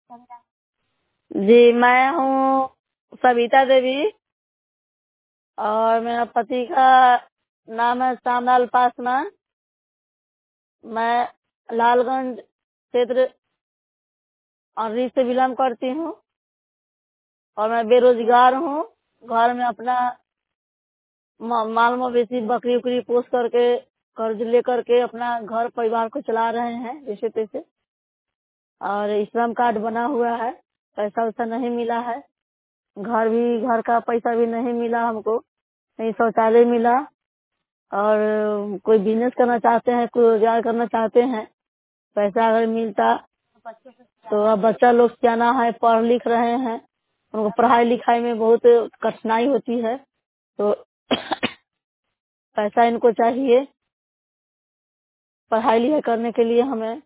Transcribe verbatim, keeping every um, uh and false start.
जी, मैं हूँ सविता देवी और मेरा पति का नाम है श्यामलाल पासवान। मैं लालगंज क्षेत्र और से बिलोंग करती हूँ और मैं बेरोजगार हूँ। घर में अपना मा- माल मवेशी बकरी उकरी पोस करके कर्ज लेकर के अपना घर परिवार को चला रहे हैं जैसे तैसे। और श्रम कार्ड बना हुआ है, पैसा वैसा नहीं मिला है। घर भी घर का पैसा भी नहीं मिला हमको, नहीं शौचालय मिला। और कोई बिजनेस करना चाहते हैं, कोई रोजगार करना चाहते हैं, पैसा अगर मिलता तो अब बच्चा लोग जाना है, पढ़ लिख रहे हैं, उनको पढ़ाई लिखाई में बहुत कठिनाई होती है तो पैसा इनको चाहिए पढ़ाई लिखाई करने के लिए। हमें